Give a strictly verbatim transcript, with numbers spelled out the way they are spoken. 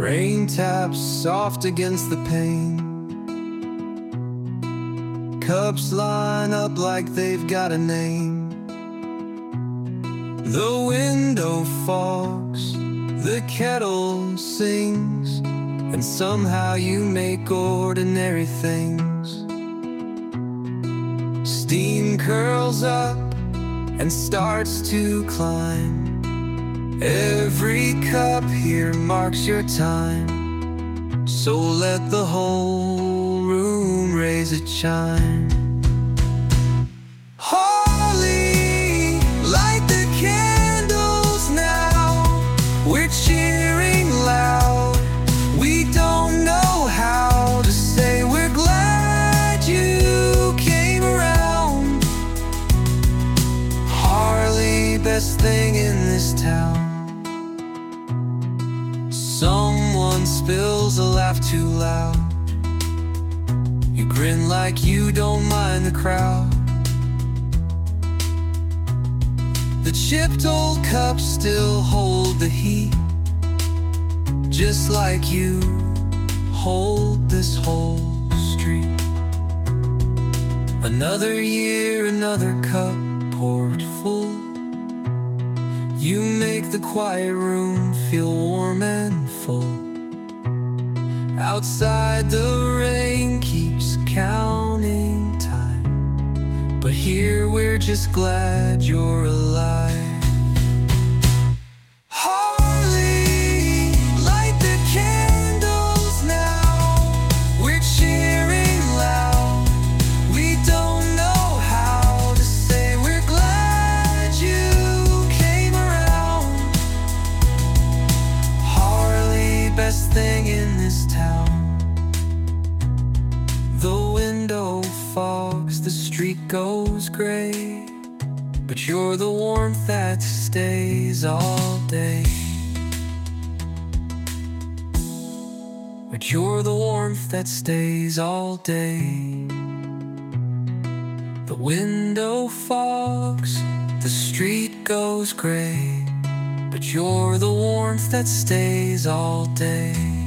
Rain taps soft against the pane. Cups line up like they've got a name. The window fogs, the kettle sings, and somehow you make ordinary things. Steam curls up and starts to climb. Every cup here marks your time, so let the whole room raise a chime. Harley, light the candles now. We're cheering loud. We don't know how to say we're glad you came around. Harley, best thing in this town. Someone spills a laugh too loud. You grin like you don't mind the crowd. The chipped old cups still hold the heat, just like you hold this whole street. Another year, another cup poured full. You make the quiet room feel warm and full. Outside the rain keeps counting time, but here we're just glad you're alive. Harley, light the candles now. We're cheering loud. We don't know how to say we're glad you came around. Harley, best thing in this town. The window fogs, the street goes gray, but you're the warmth that stays all day. But you're the warmth that stays all day. The window fogs, the street goes gray, but you're the warmth that stays all day.